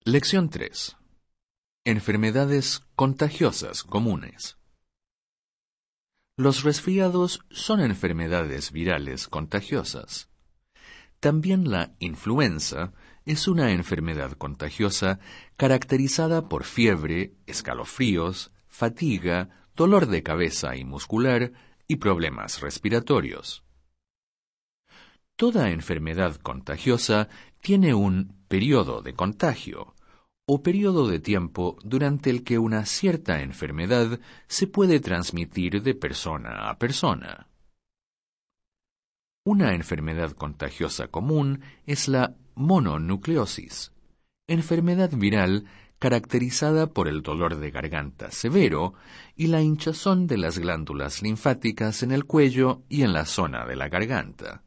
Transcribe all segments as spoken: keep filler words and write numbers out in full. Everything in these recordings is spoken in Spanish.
Lección tres. Enfermedades contagiosas comunes. Los resfriados son enfermedades virales contagiosas. También la influenza es una enfermedad contagiosa caracterizada por fiebre, escalofríos, fatiga, dolor de cabeza y muscular y problemas respiratorios. Toda enfermedad contagiosa tiene un periodo de contagio, o periodo de tiempo durante el que una cierta enfermedad se puede transmitir de persona a persona. Una enfermedad contagiosa común es la mononucleosis, enfermedad viral caracterizada por el dolor de garganta severo y la hinchazón de las glándulas linfáticas en el cuello y en la zona de la garganta.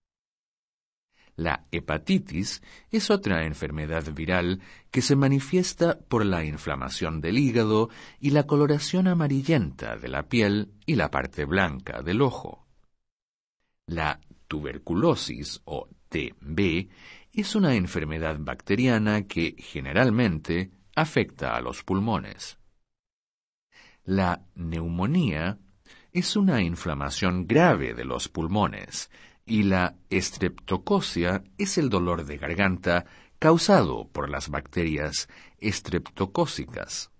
La hepatitis es otra enfermedad viral que se manifiesta por la inflamación del hígado y la coloración amarillenta de la piel y la parte blanca del ojo. La tuberculosis o T B es una enfermedad bacteriana que generalmente afecta a los pulmones. La neumonía es una inflamación grave de los pulmones y la estreptococia es el dolor de garganta causado por las bacterias estreptocócicas.